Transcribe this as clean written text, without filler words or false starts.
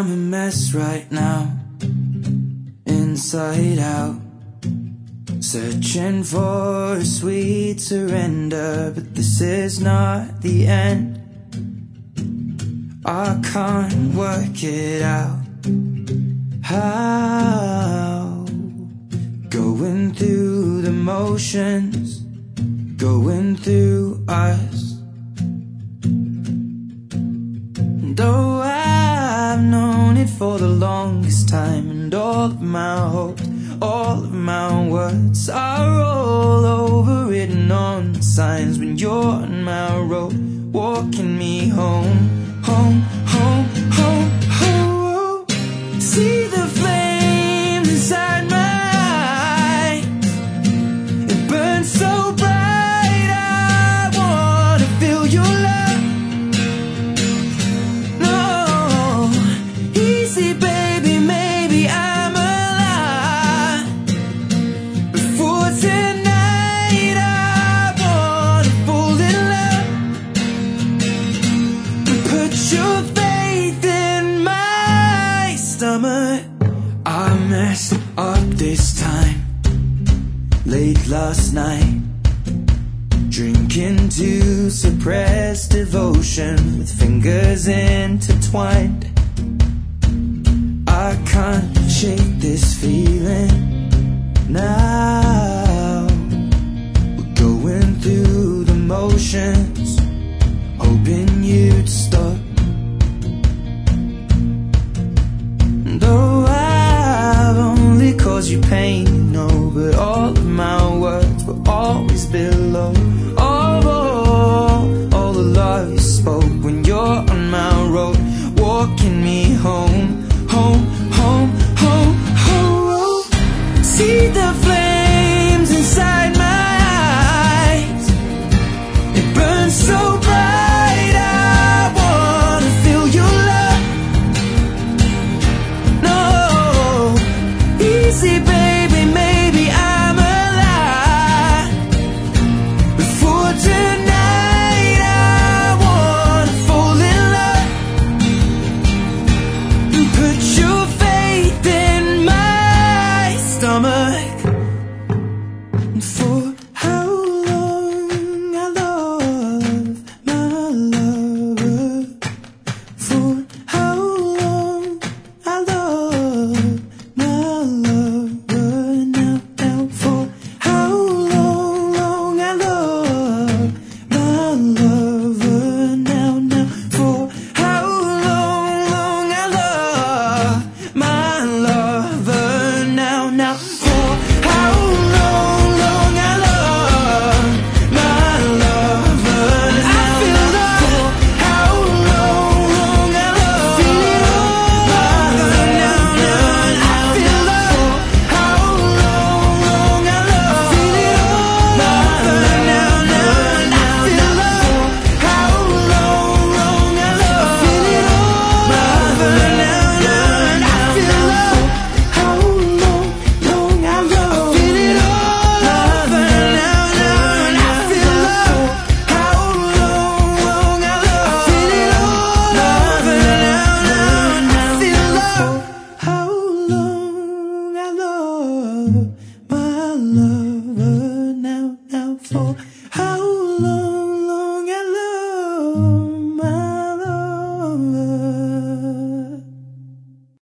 I'm a mess right now, inside out, searching for a sweet surrender, but this is not the end. I can't work it out. How? Going through the motions, going through us. Though I've known it for the longest time, and all of my hopes, all of my words are all overwritten on signs. When you're on my road, walking me home, home, home, home, home. See the flame inside my eyes, it burns so bright. I wanna feel your love. I messed up this time, late last night, drinking to suppress devotion with fingers intertwined. I can't shake this feeling now. We're going through the motions, hoping you'd stop. Though I've only caused you pain, you know, but all of my words were always below. All the love you spoke when you're on my road, walking me home.